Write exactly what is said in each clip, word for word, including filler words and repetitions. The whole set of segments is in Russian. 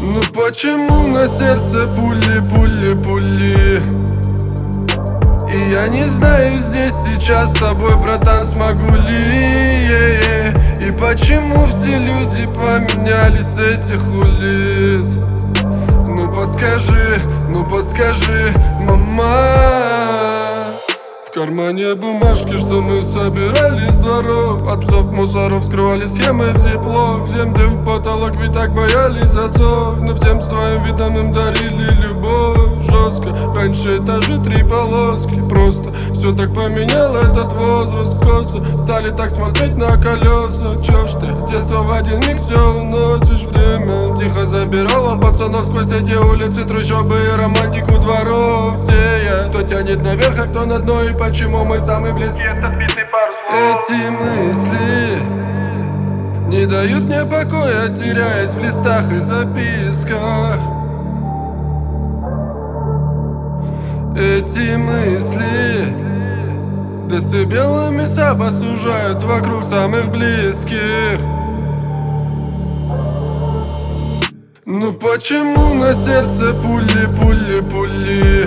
Ну почему на сердце пули, пули, пули? И я не знаю здесь сейчас с тобой, братан, смогу ли. И почему все люди поменялись с этих улиц? Ну подскажи, ну подскажи, мама. В кармане бумажки, что мы собирали с дворов. От псов мусоров скрывали схемы в зипло. Всем дым в потолок, ведь так боялись отцов. Но всем своим видом им дарили любовь. Жестко, раньше этажи три полоски. Просто все так поменял этот возраст. Косо стали так смотреть на колеса. Чё ж ты, детство в один миг все уносишь. Время тихо забирало пацанов сквозь эти улицы, трущобы и романтику дворов. Где я? Кто тянет наверх, а кто на дно, и почему мы самые близкие? Этот битый парус. Эти мысли не дают мне покоя, теряясь в листах и записках. Эти мысли децибелами саба сужают вокруг самых близких. Ну почему на сердце пули, пули, пули?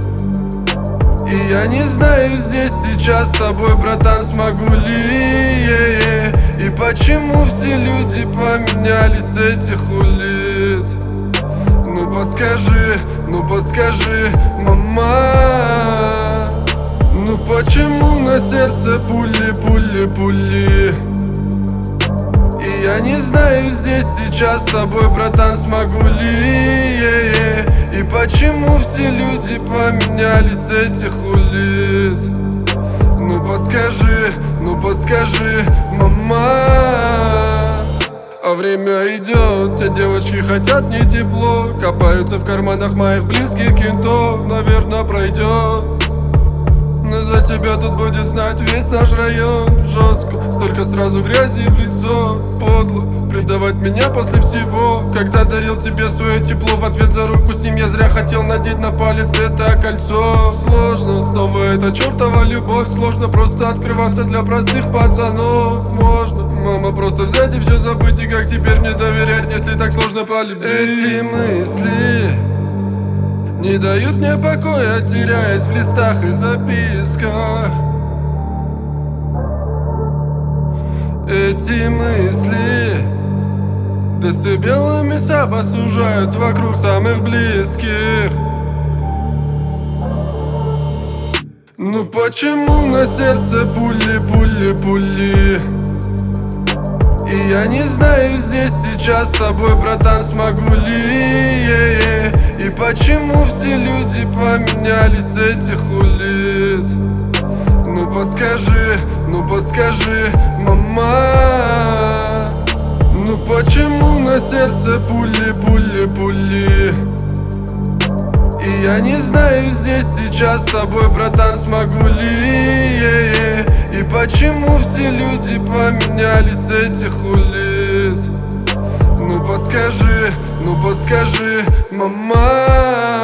И я не знаю здесь сейчас с тобой, братан, смогу ли. И почему все люди поменялись с этих улиц? Ну подскажи, ну подскажи, мама. Ну почему на сердце пули, пули, пули? И я не знаю здесь сейчас с тобой, братан, смогу ли. И почему все люди поменялись с этих улиц? Ну подскажи, ну подскажи, мама. А время идет, те девочки хотят не тепло. Копаются в карманах моих близких кентов. Наверное, пройдет, но за тебя тут будет знать весь наш район. Жестко, столько сразу грязи в лицо. Подло предавать меня после всего. Когда дарил тебе свое тепло, в ответ за руку с ним я зря хотел надеть на палец это кольцо. Сложно, снова эта чертова любовь. Сложно просто открываться для простых пацанов. Можно, мама, просто взять и все забыть. И как теперь мне доверять, если так сложно полюбить? Эти мысли не дают мне покоя, теряясь в листах и записках. Эти мысли децибелами саба сужают вокруг самых близких. Ну почему на сердце пули, пули, пули? И я не знаю здесь сейчас с тобой, братан, смогу ли. И почему все люди поменялись с этих улиц? Ну подскажи, ну подскажи, мама. Ну почему на сердце пули, пули, пули? И я не знаю здесь сейчас с тобой, братан, смогу ли. И почему все люди поменялись с этих улиц? Ну подскажи, ну подскажи, мама.